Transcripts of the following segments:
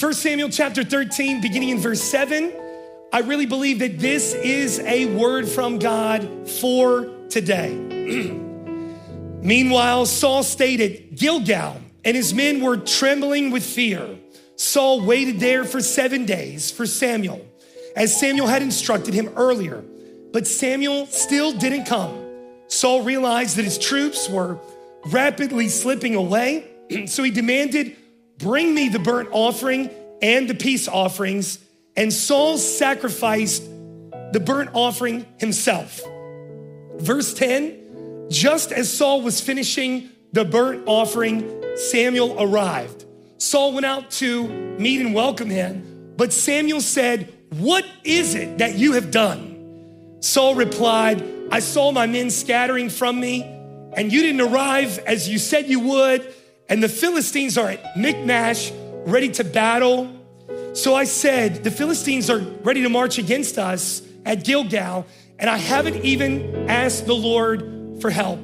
1 Samuel chapter 13, beginning in verse 7, I really believe that this is a word from God for today. Meanwhile, Saul stayed at Gilgal, and his men were trembling with fear. Saul waited there for 7 days for Samuel, as Samuel had instructed him earlier. But Samuel still didn't come. Saul realized that his troops were rapidly slipping away, so he demanded, "Bring me the burnt offering and the peace offerings." And Saul sacrificed the burnt offering himself. Verse 10, just as Saul was finishing the burnt offering, Samuel arrived. Saul went out to meet and welcome him, but Samuel said, "What is it that you have done?" Saul replied, "I saw my men scattering from me, and you didn't arrive as you said you would, and the Philistines are at Michmash, ready to battle. So I said, the Philistines are ready to march against us at Gilgal, and I haven't even asked the Lord for help.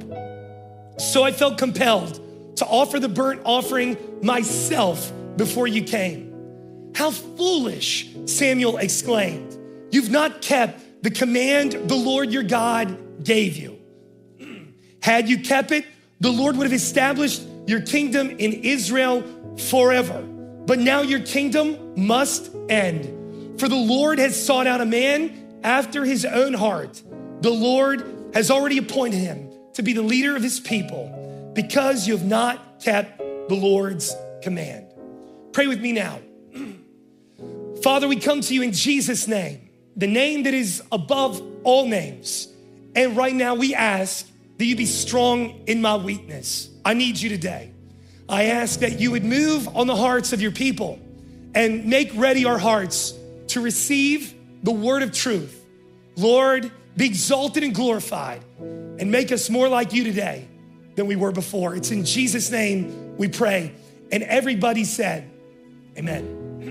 So I felt compelled to offer the burnt offering myself before you came." "How foolish," Samuel exclaimed. "You've not kept the command the Lord your God gave you. Had you kept it, the Lord would have established your kingdom in Israel forever. But now your kingdom must end. For the Lord has sought out a man after his own heart. The Lord has already appointed him to be the leader of his people because you have not kept the Lord's command." Pray with me now. Father, we come to you in Jesus' name, the name that is above all names. And right now we ask that you be strong in my weakness. I need you today. I ask that you would move on the hearts of your people and make ready our hearts to receive the word of truth. Lord, be exalted and glorified and make us more like you today than we were before. It's in Jesus' name we pray. And everybody said, amen.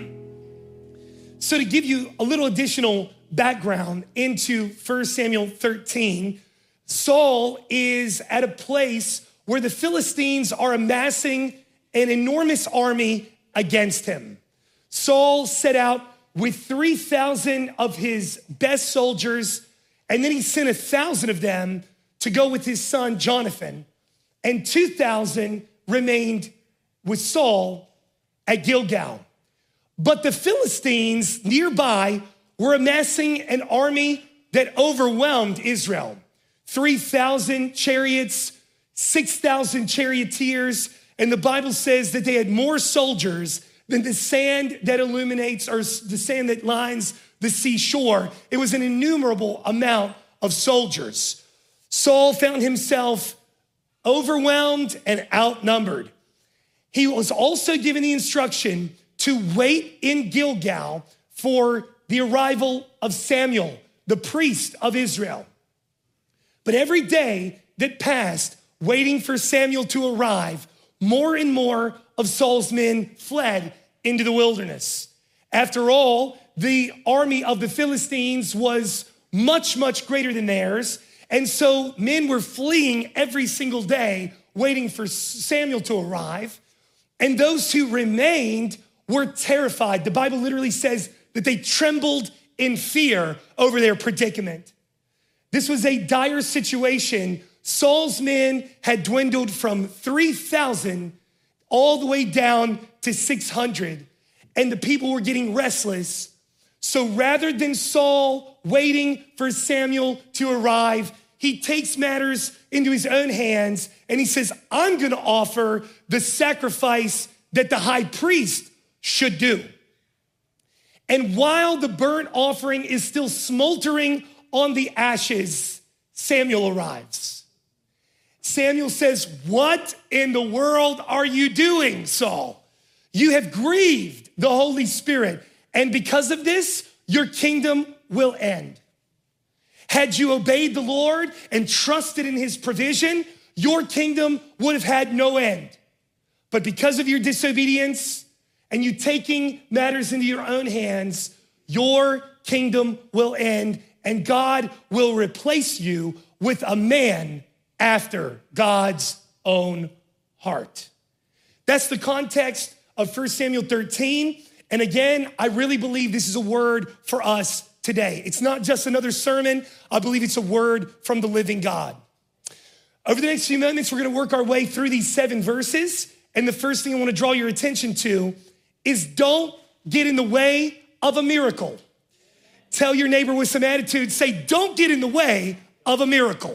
So to give you a little additional background into 1 Samuel 13, Saul is at a place where the Philistines are amassing an enormous army against him. Saul set out with 3,000 of his best soldiers, and then he sent 1,000 of them to go with his son Jonathan, and 2,000 remained with Saul at Gilgal. But the Philistines nearby were amassing an army that overwhelmed Israel. 3,000 chariots, 6,000 charioteers, and the Bible says that they had more soldiers than the sand that illuminates, or the sand that lines the seashore. It was an innumerable amount of soldiers. Saul found himself overwhelmed and outnumbered. He was also given the instruction to wait in Gilgal for the arrival of Samuel, the priest of Israel. But every day that passed, waiting for Samuel to arrive, more and more of Saul's men fled into the wilderness. After all, the army of the Philistines was much, much greater than theirs. And so men were fleeing every single day, waiting for Samuel to arrive. And those who remained were terrified. The Bible literally says that they trembled in fear over their predicament. This was a dire situation. Saul's men had dwindled from 3,000 all the way down to 600, and the people were getting restless. So rather than Saul waiting for Samuel to arrive, he takes matters into his own hands and he says, "I'm gonna offer the sacrifice that the high priest should do." And while the burnt offering is still smoldering on the ashes, Samuel arrives. Samuel says, "What in the world are you doing, Saul? You have grieved the Holy Spirit, and because of this, your kingdom will end. Had you obeyed the Lord and trusted in his provision, your kingdom would have had no end. But because of your disobedience and you taking matters into your own hands, your kingdom will end, and God will replace you with a man after God's own heart." That's the context of 1 Samuel 13. And again, I really believe this is a word for us today. It's not just another sermon. I believe it's a word from the living God. Over the next few moments, we're gonna work our way through these 7 verses. And the first thing I wanna draw your attention to is don't get in the way of a miracle. Tell your neighbor with some attitude, say, don't get in the way of a miracle.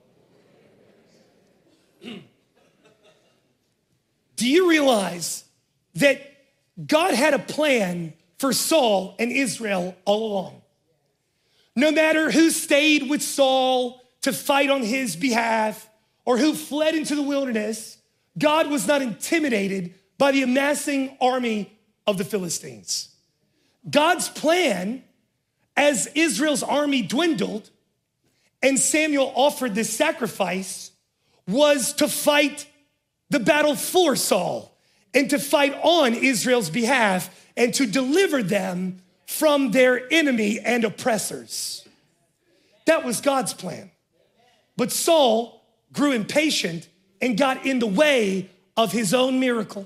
Do you realize that God had a plan for Saul and Israel all along? No matter who stayed with Saul to fight on his behalf or who fled into the wilderness, God was not intimidated by the amassing army of the Philistines. God's plan, as Israel's army dwindled and Samuel offered this sacrifice, was to fight the battle for Saul and to fight on Israel's behalf and to deliver them from their enemy and oppressors. That was God's plan. But Saul grew impatient and got in the way of his own miracle.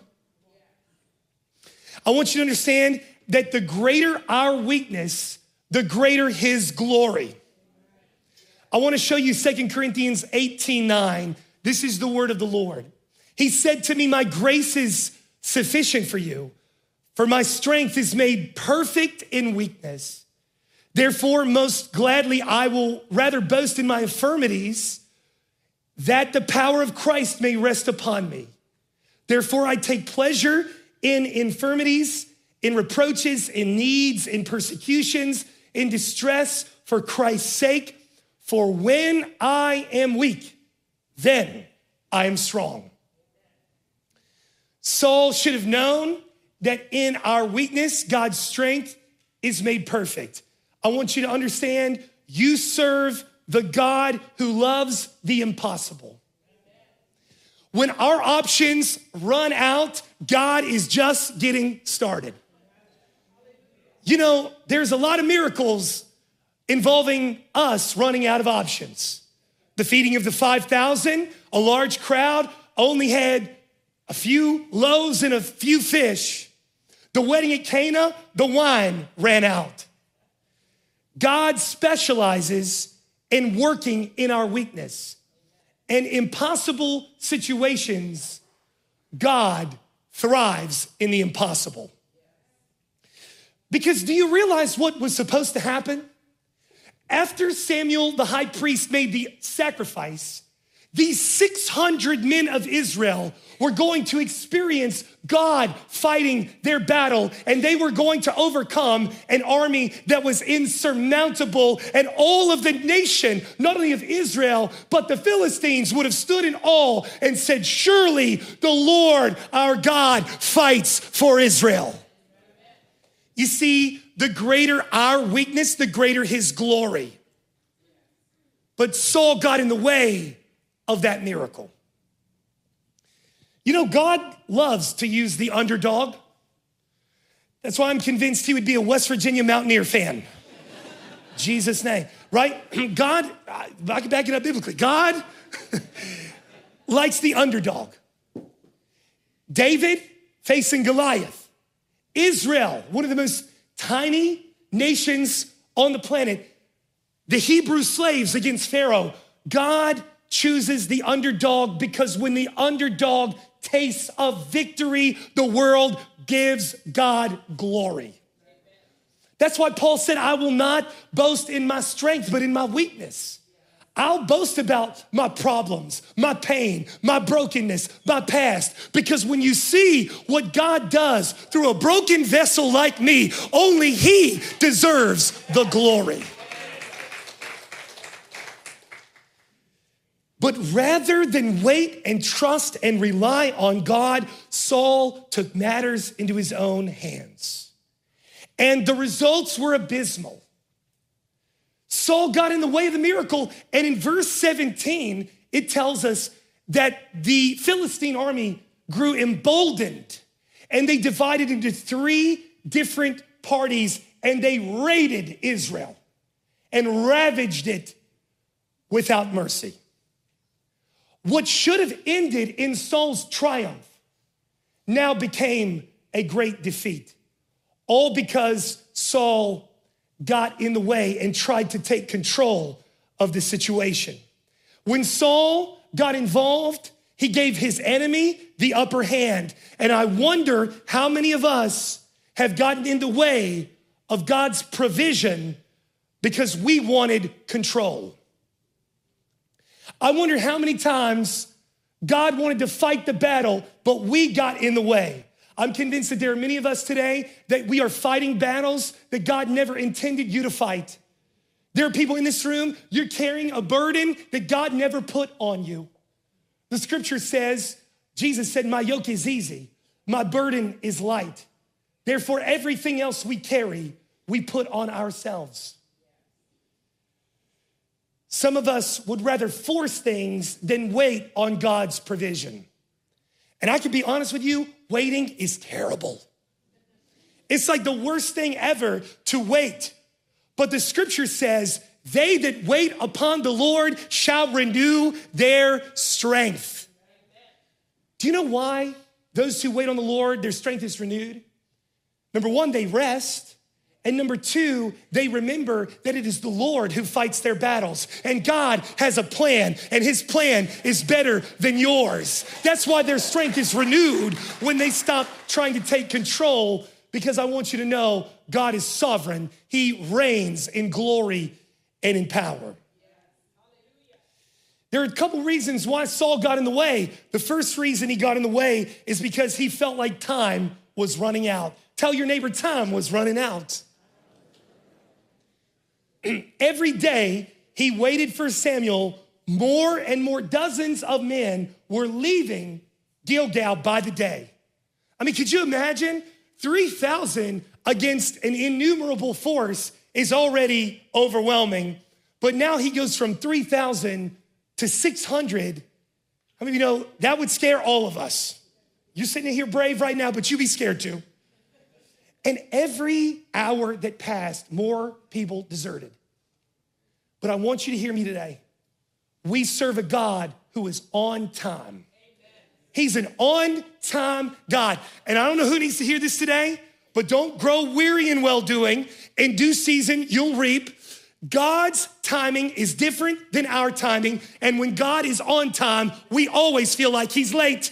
I want you to understand that the greater our weakness, the greater his glory. I want to show you 2 Corinthians 18:9. This is the word of the Lord. He said to me, my grace is sufficient for you, for my strength is made perfect in weakness. Therefore, most gladly, I will rather boast in my infirmities, that the power of Christ may rest upon me. Therefore, I take pleasure in infirmities, in reproaches, in needs, in persecutions, in distress for Christ's sake. For when I am weak, then I am strong. Saul should have known that in our weakness, God's strength is made perfect. I want you to understand, you serve the God who loves the impossible. When our options run out, God is just getting started. You know, there's a lot of miracles involving us running out of options. The feeding of the 5,000, a large crowd only had a few loaves and a few fish. The wedding at Cana, the wine ran out. God specializes in working in our weakness. And impossible situations, God thrives in the impossible. Because do you realize what was supposed to happen? After Samuel, the high priest, made the sacrifice, these 600 men of Israel were going to experience God fighting their battle, and they were going to overcome an army that was insurmountable. And all of the nation, not only of Israel, but the Philistines, would have stood in awe and said, surely the Lord our God fights for Israel. You see, the greater our weakness, the greater his glory. But Saul got in the way of that miracle. You know, God loves to use the underdog. That's why I'm convinced he would be a West Virginia Mountaineer fan. Jesus' name, right? God, I can back it up biblically. God likes the underdog. David facing Goliath. Israel, one of the most tiny nations on the planet. The Hebrew slaves against Pharaoh. God chooses the underdog because when the underdog tastes of victory, the world gives God glory. That's why Paul said, I will not boast in my strength, but in my weakness. I'll boast about my problems, my pain, my brokenness, my past, because when you see what God does through a broken vessel like me, only he deserves the glory. But rather than wait and trust and rely on God, Saul took matters into his own hands. And the results were abysmal. Saul got in the way of the miracle, and in verse 17, it tells us that the Philistine army grew emboldened, and they divided into 3 different parties, and they raided Israel and ravaged it without mercy. What should have ended in Saul's triumph now became a great defeat. all because Saul got in the way and tried to take control of the situation. When Saul got involved, he gave his enemy the upper hand. And I wonder how many of us have gotten in the way of God's provision because we wanted control. I wonder how many times God wanted to fight the battle, but we got in the way. I'm convinced that there are many of us today that we are fighting battles that God never intended you to fight. There are people in this room, you're carrying a burden that God never put on you. The scripture says, Jesus said, my yoke is easy, my burden is light. Therefore, everything else we carry, we put on ourselves. Some of us would rather force things than wait on God's provision. And I can be honest with you, waiting is terrible. It's like the worst thing ever to wait. But the scripture says, they that wait upon the Lord shall renew their strength. Do you know why those who wait on the Lord, their strength is renewed? Number one, they rest. And number two, they remember that it is the Lord who fights their battles. And God has a plan, and his plan is better than yours. That's why their strength is renewed when they stop trying to take control, because I want you to know God is sovereign. He reigns in glory and in power. There are a couple reasons why Saul got in the way. The first reason he got in the way is because he felt like time was running out. Tell your neighbor, time was running out. Every day he waited for Samuel, more and more dozens of men were leaving Gilgal by the day. I mean, could you imagine? 3,000 against an innumerable force is already overwhelming. But now he goes from 3,000 to 600. I mean, you know, that would scare all of us. You're sitting here brave right now, but you'd be scared too. And every hour that passed, more people deserted. But I want you to hear me today. We serve a God who is on time. He's an on-time God. And I don't know who needs to hear this today, but don't grow weary in well-doing. In due season, you'll reap. God's timing is different than our timing. And when God is on time, we always feel like he's late.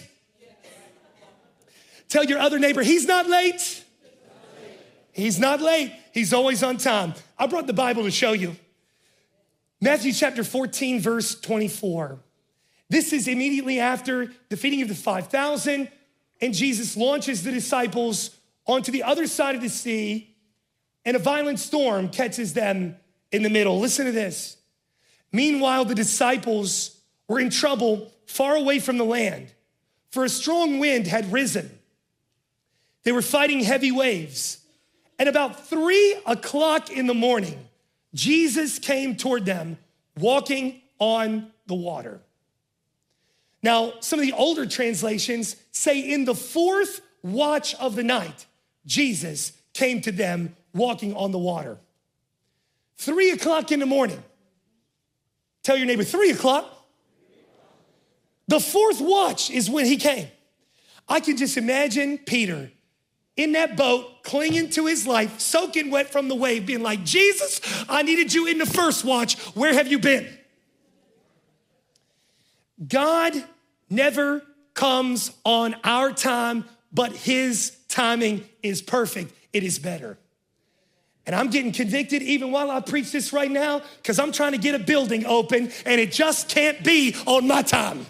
Tell your other neighbor, he's not late. He's not late. He's always on time. I brought the Bible to show you. Matthew chapter 14, verse 24. This is immediately after the feeding of the 5,000, and Jesus launches the disciples onto the other side of the sea, and a violent storm catches them in the middle. Listen to this. Meanwhile, the disciples were in trouble far away from the land, for a strong wind had risen. They were fighting heavy waves. And about 3 o'clock in the morning, Jesus came toward them, walking on the water. Now, some of the older translations say in the fourth watch of the night, Jesus came to them walking on the water. 3 o'clock in the morning. Tell your neighbor, 3 o'clock. The fourth watch is when he came. I can just imagine Peter in that boat, clinging to his life, soaking wet from the wave, being like, Jesus, I needed you in the first watch. Where have you been? God never comes on our time, but his timing is perfect. It is better. And I'm getting convicted even while I preach this right now, because I'm trying to get a building open and it just can't be on my time.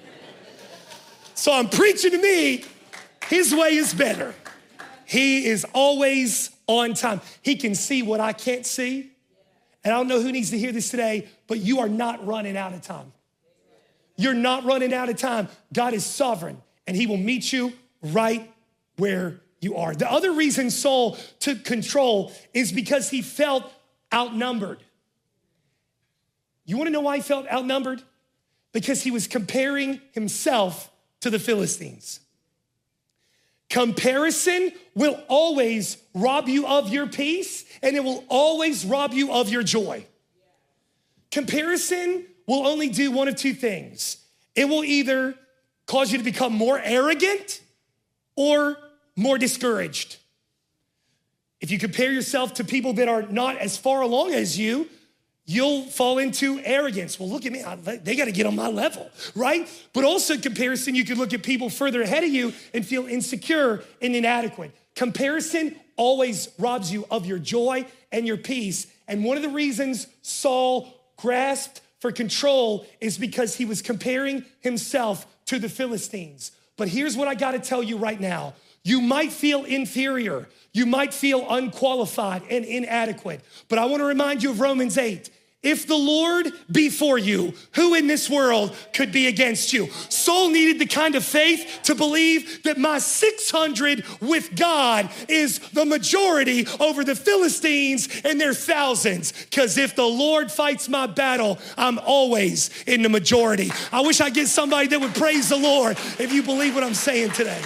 So I'm preaching to me, his way is better. He is always on time. He can see what I can't see. And I don't know who needs to hear this today, but you are not running out of time. You're not running out of time. God is sovereign, and he will meet you right where you are. The other reason Saul took control is because he felt outnumbered. You want to know why he felt outnumbered? Because he was comparing himself to the Philistines. Comparison will always rob you of your peace, and it will always rob you of your joy. Comparison will only do one of two things. It will either cause you to become more arrogant or more discouraged. you compare yourself to people that are not as far along as you, you'll fall into arrogance. Well, look at me, they gotta get on my level, right? But also in comparison, you could look at people further ahead of you and feel insecure and inadequate. Comparison always robs you of your joy and your peace. And one of the reasons Saul grasped for control is because he was comparing himself to the Philistines. But here's what I gotta tell you right now. You might feel inferior. You might feel unqualified and inadequate. But I wanna remind you of Romans 8. If the Lord be for you, who in this world could be against you? Saul needed the kind of faith to believe that my 600 with God is the majority over the Philistines and their thousands. Because if the Lord fights my battle, I'm always in the majority. I wish I get somebody that would praise the Lord if you believe what I'm saying today.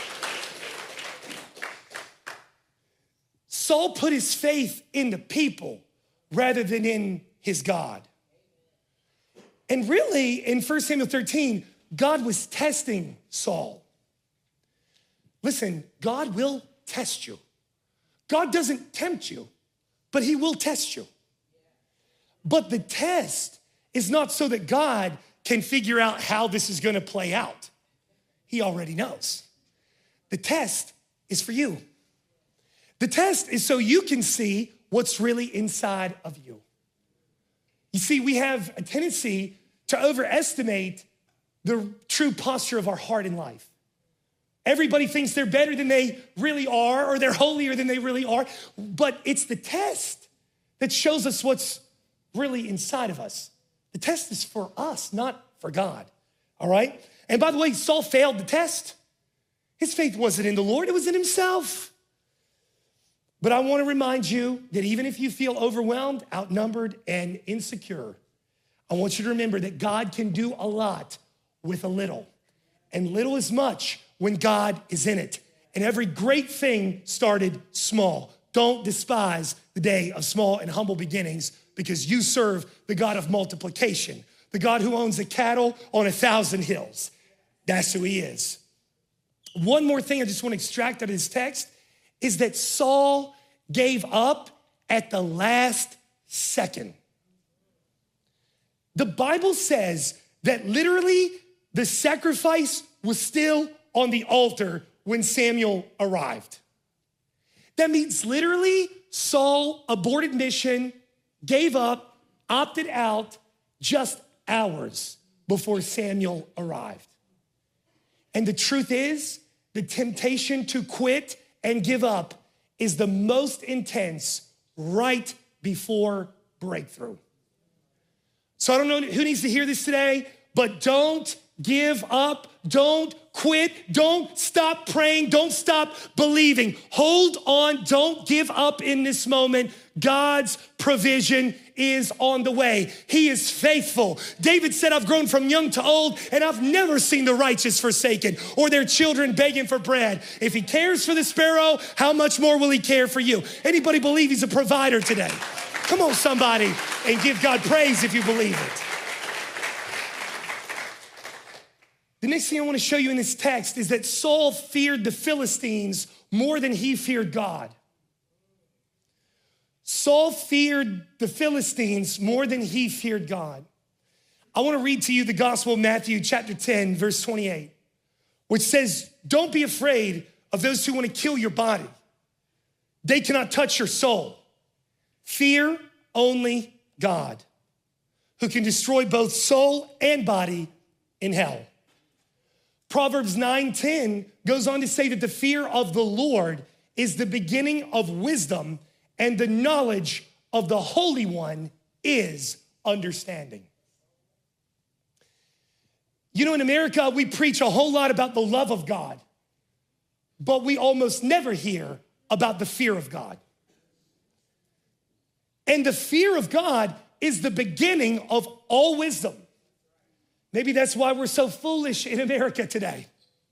Saul put his faith in the people rather than in his God. And really, in 1 Samuel 13, God was testing Saul. Listen, God will test you. God doesn't tempt you, but he will test you. But the test is not so that God can figure out how this is gonna play out. He already knows. The test is for you. The test is so you can see what's really inside of you. You see, we have a tendency to overestimate the true posture of our heart in life. Everybody thinks they're better than they really are, or they're holier than they really are, but it's the test that shows us what's really inside of us. The test is for us, not for God, all right? And by the way, Saul failed the test. His faith wasn't in the Lord, it was in himself. But I want to remind you that even if you feel overwhelmed, outnumbered, and insecure, I want you to remember that God can do a lot with a little. And little is much when God is in it. And every great thing started small. Don't despise the day of small and humble beginnings, because you serve the God of multiplication, the God who owns the cattle on 1,000 hills. That's who he is. One more thing I just want to extract out of this text is that Saul gave up at the last second. The Bible says that literally the sacrifice was still on the altar when Samuel arrived. That means literally Saul aborted mission, gave up, opted out just hours before Samuel arrived. And the truth is, the temptation to quit and give up is the most intense right before breakthrough. So I don't know who needs to hear this today, but don't give up, don't quit, don't stop praying, don't stop believing. Hold on, don't give up in this moment. God's provision is on the way. He is faithful. David said, I've grown from young to old, and I've never seen the righteous forsaken or their children begging for bread. If he cares for the sparrow, how much more will he care for you? Anybody believe he's a provider today? Come on, somebody, and give God praise if you believe it. The next thing I want to show you in this text is that Saul feared the Philistines more than he feared God. Saul feared the Philistines more than he feared God. I want to read to you the Gospel of Matthew chapter 10, verse 28, which says, don't be afraid of those who want to kill your body. They cannot touch your soul. Fear only God, who can destroy both soul and body in hell. Proverbs 9:10 goes on to say that the fear of the Lord is the beginning of wisdom, and the knowledge of the Holy One is understanding. You know, in America, we preach a whole lot about the love of God, but we almost never hear about the fear of God. And the fear of God is the beginning of all wisdom. Maybe that's why we're so foolish in America today.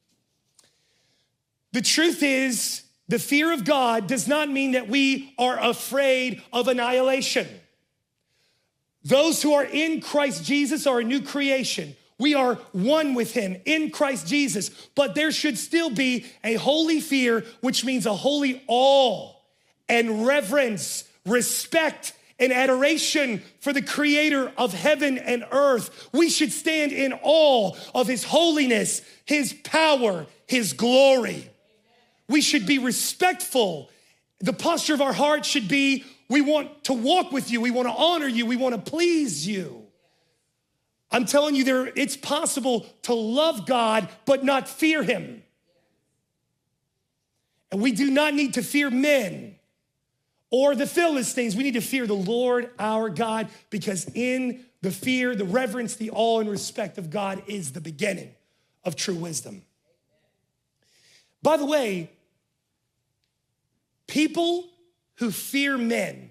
The truth is, the fear of God does not mean that we are afraid of annihilation. Those who are in Christ Jesus are a new creation. We are one with him in Christ Jesus, but there should still be a holy fear, which means a holy awe and reverence, respect, and adoration for the creator of heaven and earth. We should stand in awe of his holiness, his power, his glory. We should be respectful. The posture of our heart should be, we want to walk with you. We want to honor you. We want to please you. I'm telling you, it's possible to love God, but not fear him. And we do not need to fear men or the Philistines. We need to fear the Lord our God, because in the fear, the reverence, the awe, and respect of God is the beginning of true wisdom. By the way, people who fear men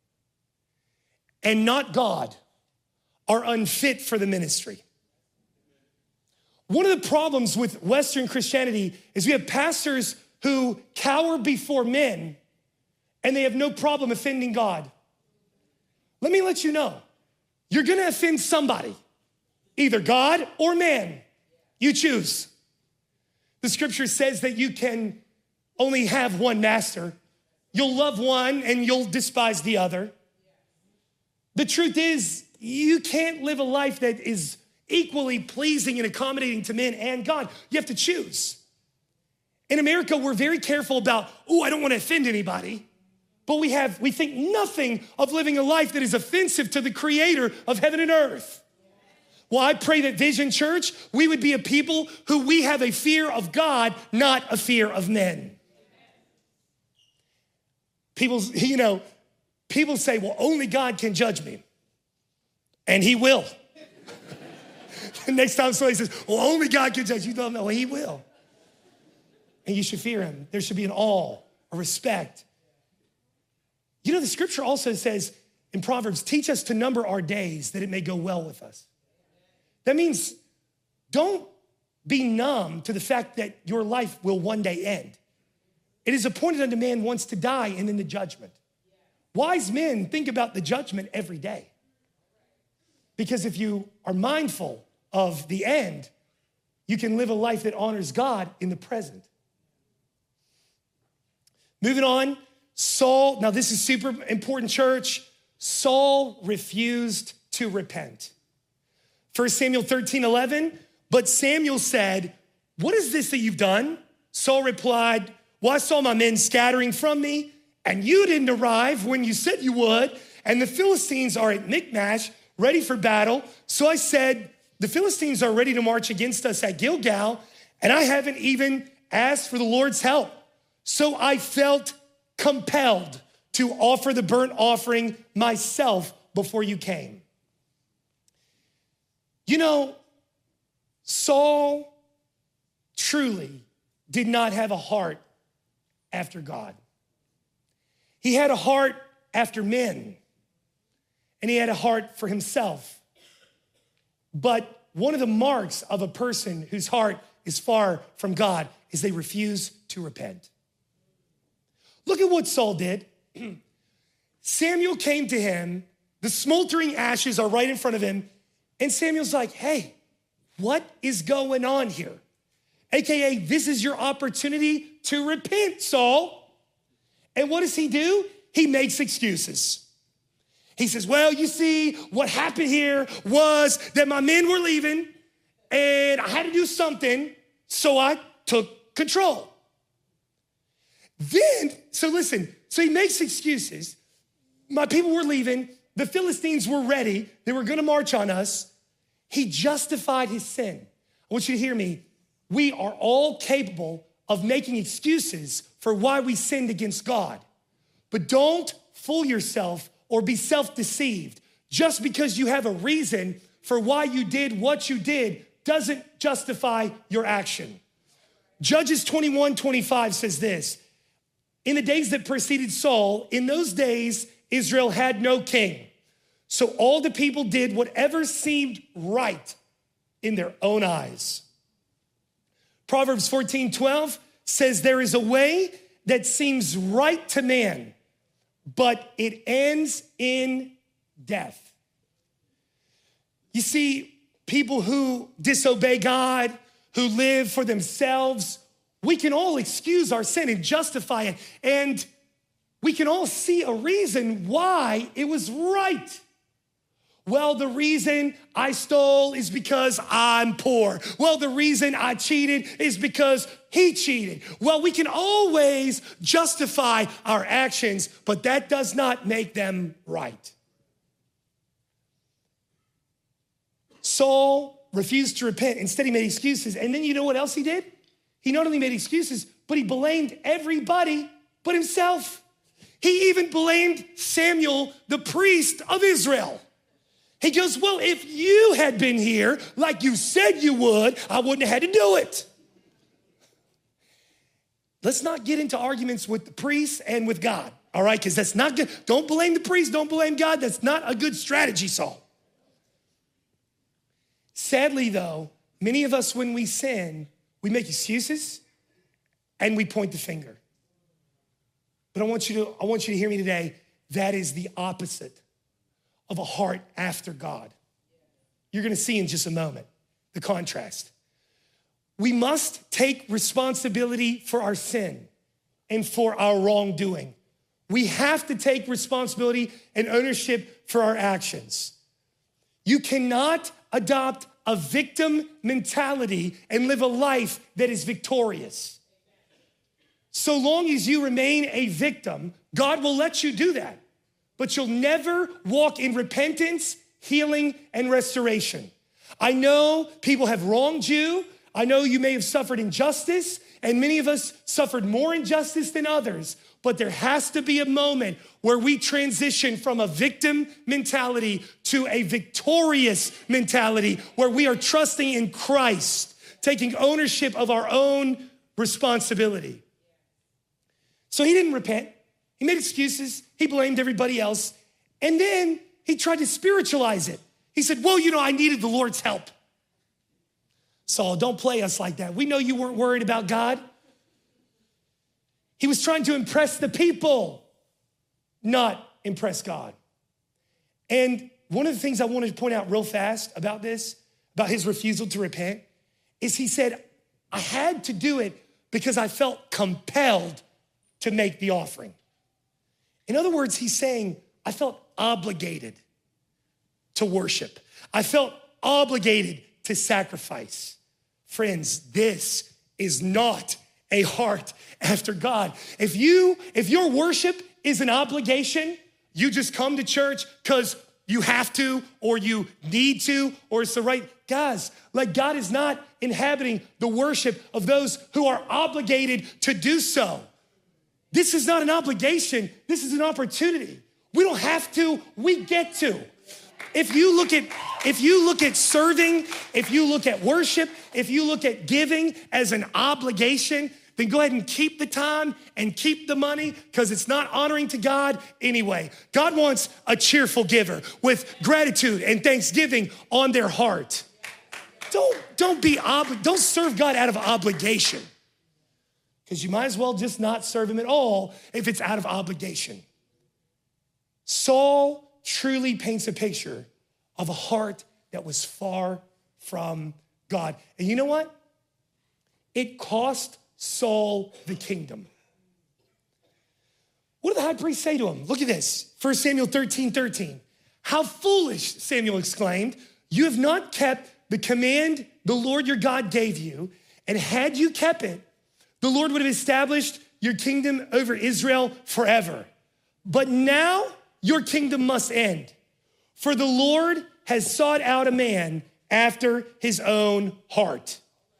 and not God are unfit for the ministry. One of the problems with Western Christianity is we have pastors who cower before men and they have no problem offending God. Let me let you know, you're gonna offend somebody, either God or man. You choose. The scripture says that you can only have one master. You'll love one and you'll despise the other. The truth is, you can't live a life that is equally pleasing and accommodating to men and God. You have to choose. In America, we're very careful about, I don't want to offend anybody. But we think nothing of living a life that is offensive to the creator of heaven and earth. Well, I pray that Vision Church, we would be a people who we have a fear of God, not a fear of men. People say, well, only God can judge me. And he will. The next time somebody says, well, only God can judge you, don't know, he will. And you should fear him. There should be an awe, a respect. You know, the scripture also says in Proverbs, teach us to number our days that it may go well with us. That means don't be numb to the fact that your life will one day end. It is appointed unto man once to die and then the judgment. Wise men think about the judgment every day. Because if you are mindful of the end, you can live a life that honors God in the present. Moving on, Saul, now this is super important, church. Saul refused to repent. 1 Samuel 13:11, but Samuel said, what is this that you've done? Saul replied, well, I saw my men scattering from me, and you didn't arrive when you said you would, and the Philistines are at Michmash, ready for battle. So I said, the Philistines are ready to march against us at Gilgal, and I haven't even asked for the Lord's help. So I felt compelled to offer the burnt offering myself before you came. You know, Saul truly did not have a heart after God. He had a heart after men, and he had a heart for himself. But one of the marks of a person whose heart is far from God is they refuse to repent. Look at what Saul did. Samuel came to him, the smoldering ashes are right in front of him, and Samuel's like, hey, what is going on here? AKA, this is your opportunity to repent, Saul. And what does he do? He makes excuses. He says, well, you see, what happened here was that my men were leaving and I had to do something, so I took control. Then, so he makes excuses. My people were leaving. The Philistines were ready. They were gonna march on us. He justified his sin. I want you to hear me. We are all capable of making excuses for why we sinned against God. But don't fool yourself or be self-deceived. Just because you have a reason for why you did what you did doesn't justify your action. Judges 21:25 says this, in the days that preceded Saul, in those days, Israel had no king. So all the people did whatever seemed right in their own eyes. Proverbs 14:12 says there is a way that seems right to man, but it ends in death. You see, people who disobey God, who live for themselves, we can all excuse our sin and justify it. And we can all see a reason why it was right. Well, the reason I stole is because I'm poor. Well, the reason I cheated is because he cheated. Well, we can always justify our actions, but that does not make them right. Saul refused to repent. Instead, he made excuses. And then you know what else he did? He not only made excuses, but he blamed everybody but himself. He even blamed Samuel, the priest of Israel. He goes, well, if you had been here like you said you would, I wouldn't have had to do it. Let's not get into arguments with the priest and with God, all right? Because that's not good. Don't blame the priest, don't blame God. That's not a good strategy, Saul. Sadly, though, many of us, when we sin, we make excuses and we point the finger. But I want you to hear me today. That is the opposite of a heart after God. You're gonna see in just a moment the contrast. We must take responsibility for our sin and for our wrongdoing. We have to take responsibility and ownership for our actions. You cannot adopt a victim mentality and live a life that is victorious. So long as you remain a victim, God will let you do that. But you'll never walk in repentance, healing, and restoration. I know people have wronged you. I know you may have suffered injustice, and many of us suffered more injustice than others. But there has to be a moment where we transition from a victim mentality to a victorious mentality, where we are trusting in Christ, taking ownership of our own responsibility. So he didn't repent. He made excuses. He blamed everybody else. And then he tried to spiritualize it. He said, well, I needed the Lord's help. Saul, don't play us like that. We know you weren't worried about God. He was trying to impress the people, not impress God. And one of the things I wanted to point out real fast about this, about his refusal to repent, is he said, I had to do it because I felt compelled to make the offering. In other words, he's saying, I felt obligated to worship. I felt obligated to sacrifice. Friends, this is not a heart after God. If your worship is an obligation, you just come to church because you have to, or you need to, or it's the right, guys, like God is not inhabiting the worship of those who are obligated to do so. This is not an obligation. This is an opportunity. We don't have to, we get to. If you look at serving, if you look at worship, if you look at giving as an obligation, then go ahead and keep the time and keep the money, because it's not honoring to God anyway. God wants a cheerful giver with gratitude and thanksgiving on their heart. Don't serve God out of obligation, because you might as well just not serve him at all if it's out of obligation. Saul truly paints a picture of a heart that was far from God. And you know what? It cost Saul the kingdom. What did the high priest say to him? Look at this, 1 Samuel 13:13. How foolish, Samuel exclaimed. You have not kept the command the Lord your God gave you, and had you kept it, the Lord would have established your kingdom over Israel forever. But now your kingdom must end, for the Lord has sought out a man after his own heart.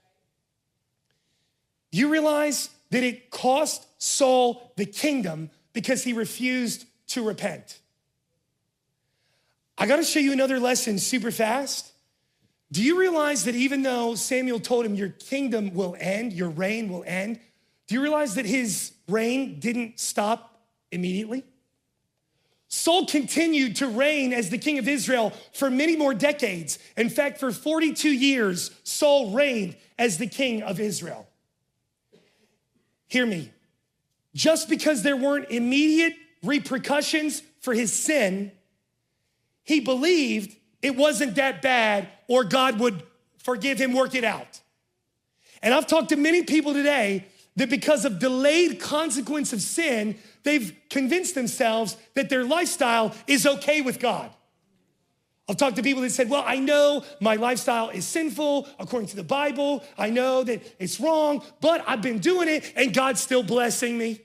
You realize that it cost Saul the kingdom because he refused to repent. I gotta show you another lesson super fast. Do you realize that even though Samuel told him your kingdom will end, your reign will end, do you realize that his reign didn't stop immediately? Saul continued to reign as the king of Israel for many more decades. In fact, for 42 years, Saul reigned as the king of Israel. Hear me. Just because there weren't immediate repercussions for his sin, he believed it wasn't that bad or God would forgive him, work it out. And I've talked to many people today that because of delayed consequence of sin, they've convinced themselves that their lifestyle is okay with God. I've talked to people that said, well, I know my lifestyle is sinful according to the Bible. I know that it's wrong, but I've been doing it and God's still blessing me.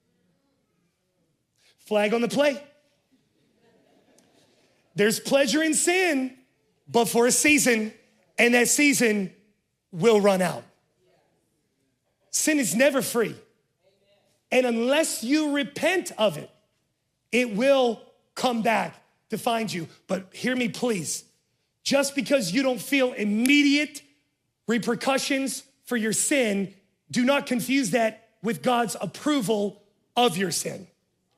Flag on the play. There's pleasure in sin, but for a season, and that season will run out. Sin is never free. And unless you repent of it, it will come back to find you. But hear me, please. Just because you don't feel immediate repercussions for your sin, do not confuse that with God's approval of your sin.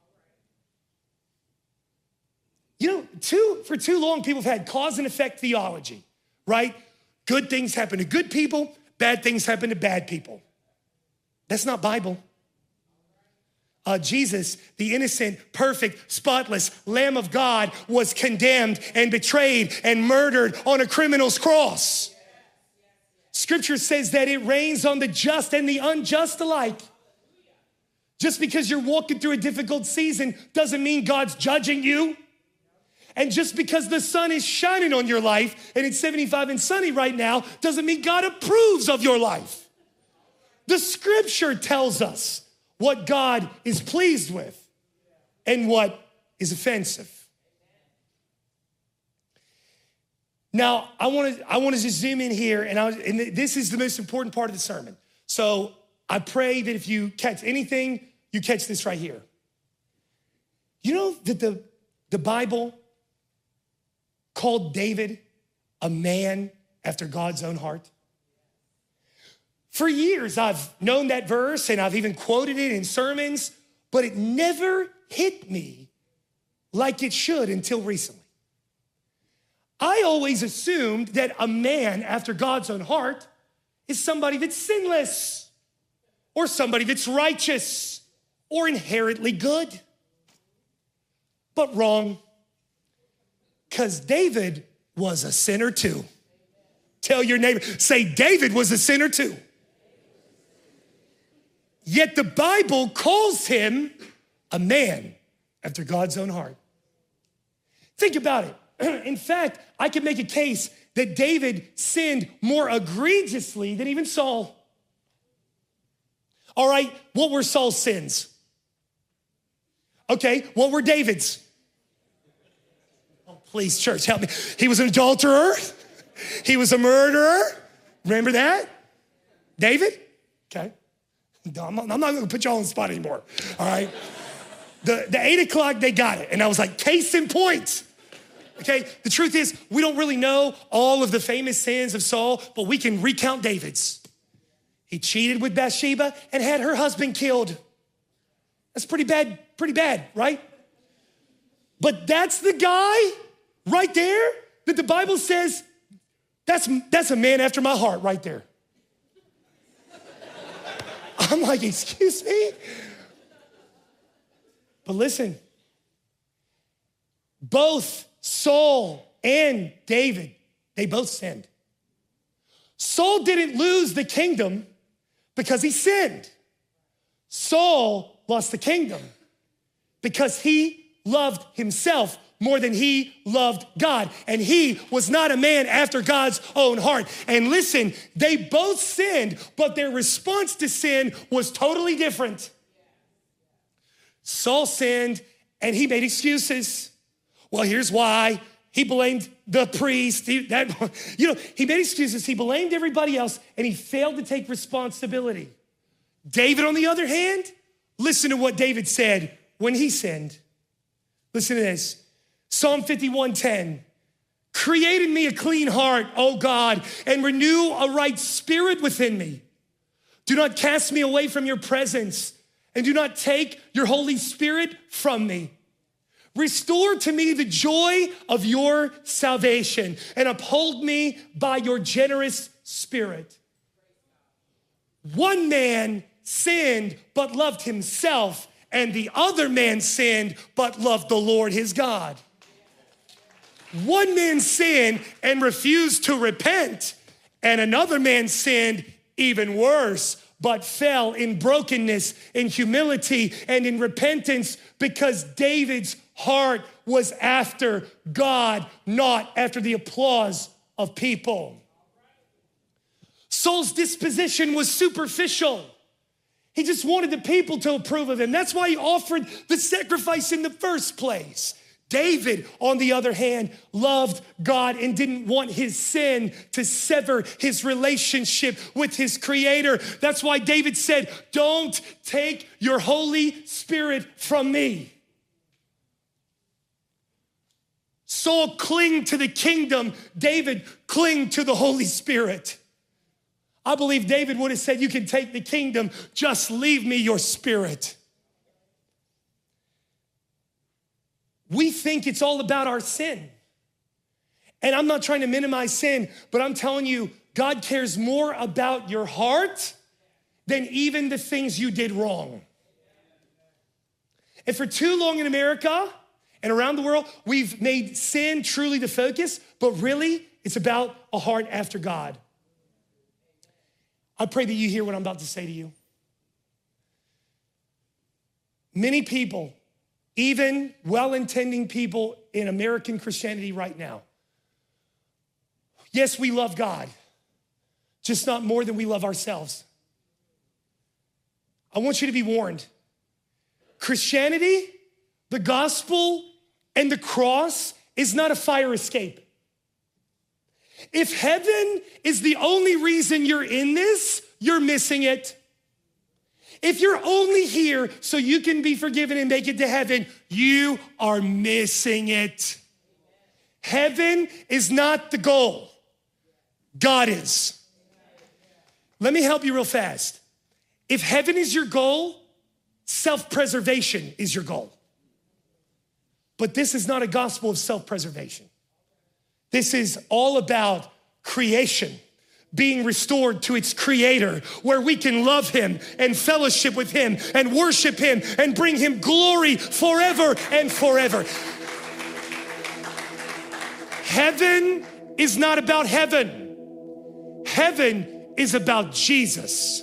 You know, for too long, people have had cause and effect theology, right? Good things happen to good people, bad things happen to bad people. That's not Bible. Jesus, the innocent, perfect, spotless Lamb of God, was condemned and betrayed and murdered on a criminal's cross. Scripture says that it rains on the just and the unjust alike. Just because you're walking through a difficult season doesn't mean God's judging you. And just because the sun is shining on your life and it's 75 and sunny right now doesn't mean God approves of your life. The Scripture tells us what God is pleased with and what is offensive. Now, I want to just zoom in here, and this is the most important part of the sermon. So I pray that if you catch anything, you catch this right here. You know that the Bible called David a man after God's own heart? For years, I've known that verse and I've even quoted it in sermons, but it never hit me like it should until recently. I always assumed that a man after God's own heart is somebody that's sinless or somebody that's righteous or inherently good. But wrong, because David was a sinner too. Tell your neighbor, say, David was a sinner too. Yet the Bible calls him a man after God's own heart. Think about it. In fact, I could make a case that David sinned more egregiously than even Saul. All right, what were Saul's sins? Okay, what were David's? Oh, please, church, help me. He was an adulterer. He was a murderer. Remember that? David? Okay. I'm not gonna put y'all on the spot anymore, all right? The 8 o'clock, they got it. And I was like, case in point. Okay, the truth is, we don't really know all of the famous sins of Saul, but we can recount David's. He cheated with Bathsheba and had her husband killed. That's pretty bad, right? But that's the guy right there that the Bible says, that's a man after my heart right there. I'm like, excuse me? But listen, both Saul and David, they both sinned. Saul didn't lose the kingdom because he sinned. Saul lost the kingdom because he loved himself more than he loved God. And he was not a man after God's own heart. And listen, they both sinned, but their response to sin was totally different. Saul sinned and he made excuses. Well, here's why. He blamed the priest. He made excuses. He blamed everybody else and he failed to take responsibility. David, on the other hand, listen to what David said when he sinned. Listen to this. Psalm 51:10. Create in me a clean heart, O God, and renew a right spirit within me. Do not cast me away from your presence, and do not take your Holy Spirit from me. Restore to me the joy of your salvation, and uphold me by your generous spirit. One man sinned but loved himself, and the other man sinned but loved the Lord his God. One man sinned and refused to repent, and another man sinned even worse, but fell in brokenness, in humility, and in repentance because David's heart was after God, not after the applause of people. Saul's disposition was superficial. He just wanted the people to approve of him. That's why he offered the sacrifice in the first place. David, on the other hand, loved God and didn't want his sin to sever his relationship with his Creator. That's why David said, "Don't take your Holy Spirit from me." Saul clinged to the kingdom. David clinged to the Holy Spirit. I believe David would have said, "You can take the kingdom, just leave me your spirit." We think it's all about our sin. And I'm not trying to minimize sin, but I'm telling you, God cares more about your heart than even the things you did wrong. And for too long in America and around the world, we've made sin truly the focus, but really it's about a heart after God. I pray that you hear what I'm about to say to you. Many people, even well-intending people in American Christianity right now, yes, we love God, just not more than we love ourselves. I want you to be warned. Christianity, the gospel, and the cross is not a fire escape. If heaven is the only reason you're in this, you're missing it. If you're only here so you can be forgiven and make it to heaven, you are missing it. Heaven is not the goal. God is. Let me help you real fast. If heaven is your goal, self-preservation is your goal. But this is not a gospel of self-preservation. This is all about creation being restored to its Creator, where we can love him and fellowship with him and worship him and bring him glory forever and forever. Heaven is not about heaven. Heaven is about Jesus.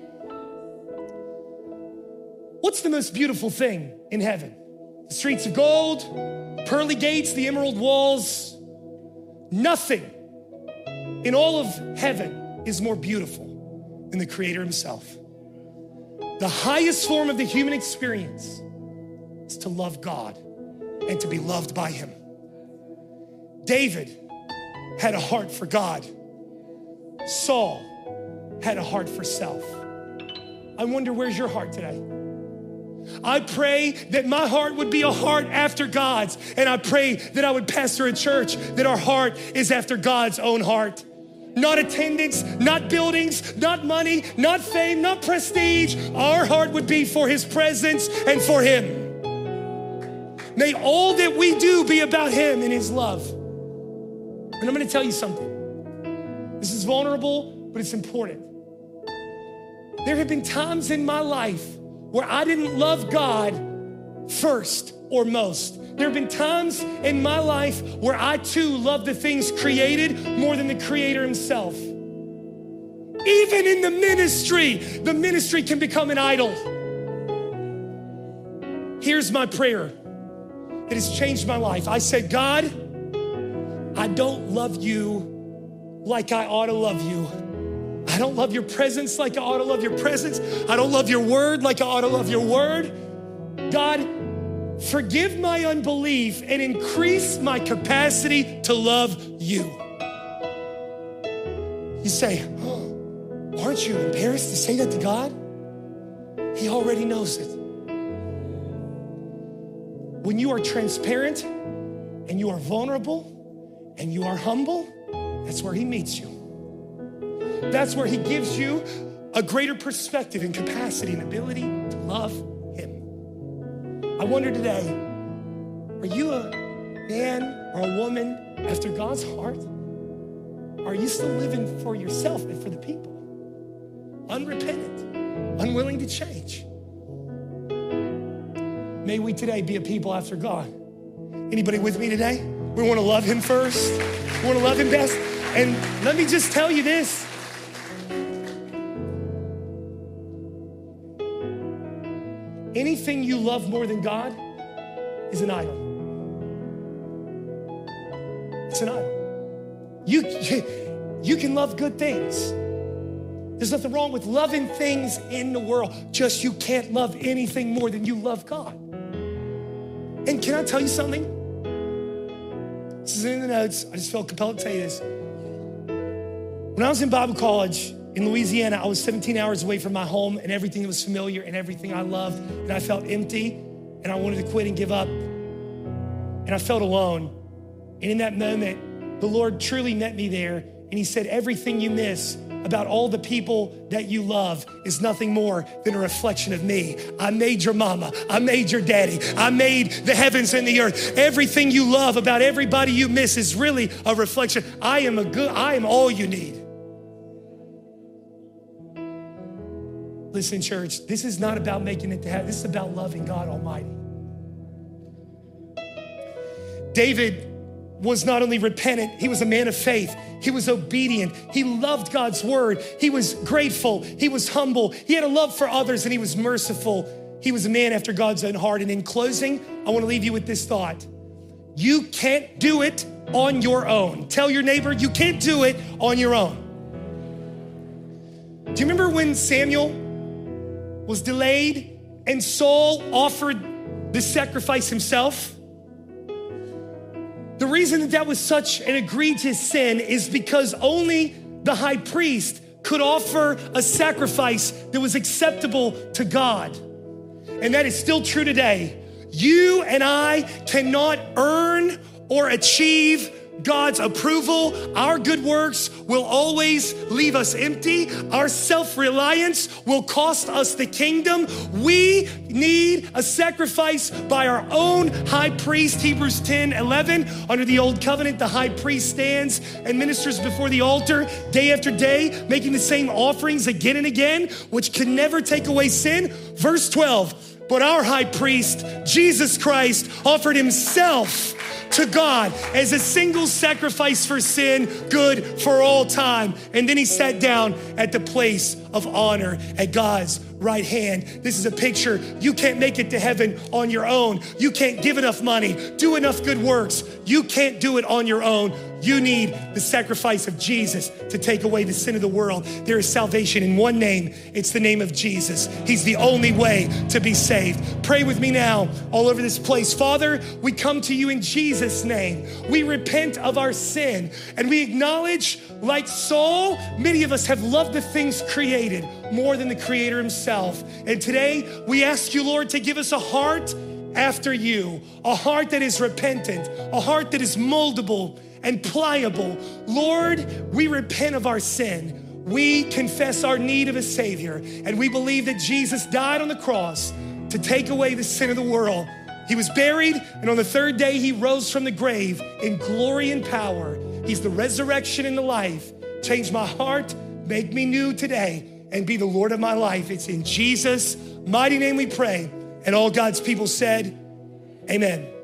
What's the most beautiful thing in heaven? The streets of gold, pearly gates, the emerald walls. Nothing in all of heaven is more beautiful than the Creator himself. The highest form of the human experience is to love God and to be loved by him. David had a heart for God. Saul had a heart for self. I wonder, where's your heart today? I pray that my heart would be a heart after God's, and I pray that I would pastor a church that our heart is after God's own heart. Not attendance, not buildings, not money, not fame, not prestige. Our heart would be for his presence and for him. May all that we do be about him and his love. And I'm gonna tell you something. This is vulnerable, but it's important. There have been times in my life where I didn't love God first or most. There have been times in my life where I too loved the things created more than the Creator himself. Even in the ministry can become an idol. Here's my prayer that has changed my life. I said, God, I don't love you like I ought to love you. I don't love your presence like I ought to love your presence. I don't love your word like I ought to love your word. God, forgive my unbelief and increase my capacity to love you. You say, oh, aren't you embarrassed to say that to God? He already knows it. When you are transparent and you are vulnerable and you are humble, that's where he meets you. That's where he gives you a greater perspective and capacity and ability to love him. I wonder today, are you a man or a woman after God's heart? Or are you still living for yourself and for the people? Unrepentant, unwilling to change. May we today be a people after God. Anybody with me today? We want to love him first. We want to love him best. And let me just tell you this. anything you love more than God is an idol. It's an idol. You can love good things. There's nothing wrong with loving things in the world. Just you can't love anything more than you love God. And can I tell you something? This is in the notes. I just felt compelled to tell you this. When I was in Bible college in Louisiana, I was 17 hours away from my home and everything that was familiar and everything I loved. And I felt empty and I wanted to quit and give up. And I felt alone. And in that moment, the Lord truly met me there. And he said, everything you miss about all the people that you love is nothing more than a reflection of me. I made your mama. I made your daddy. I made the heavens and the earth. Everything you love about everybody you miss is really a reflection. I am all you need. Listen, church, this is not about making it to heaven. This is about loving God Almighty. David was not only repentant, he was a man of faith. He was obedient. He loved God's word. He was grateful. He was humble. He had a love for others and he was merciful. He was a man after God's own heart. And in closing, I want to leave you with this thought. You can't do it on your own. Tell your neighbor, you can't do it on your own. Do you remember when Samuel was delayed and Saul offered the sacrifice himself? The reason that was such an egregious sin is because only the high priest could offer a sacrifice that was acceptable to God. And that is still true today. You and I cannot earn or achieve God's approval. Our good works will always leave us empty. Our self-reliance will cost us the kingdom. We need a sacrifice by our own high priest. Hebrews 10:11. Under the old covenant, the high priest stands and ministers before the altar day after day, making the same offerings again and again, which can never take away sin. Verse 12, but our high priest, Jesus Christ, offered himself to God as a single sacrifice for sin, good for all time. And then he sat down at the place of honor at God's right hand. This is a picture. You can't make it to heaven on your own. You can't give enough money, do enough good works. You can't do it on your own. You need the sacrifice of Jesus to take away the sin of the world. There is salvation in one name. It's the name of Jesus. He's the only way to be saved. Pray with me now all over this place. Father, we come to you in Jesus' name. We repent of our sin and we acknowledge, like Saul, many of us have loved the things created more than the Creator himself. And today we ask you, Lord, to give us a heart after you, a heart that is repentant, a heart that is moldable and pliable. Lord, we repent of our sin. We confess our need of a Savior, and we believe that Jesus died on the cross to take away the sin of the world. He was buried, and on the third day, he rose from the grave in glory and power. He's the resurrection and the life. Change my heart, make me new today, and be the Lord of my life. It's in Jesus' mighty name we pray. And all God's people said, amen.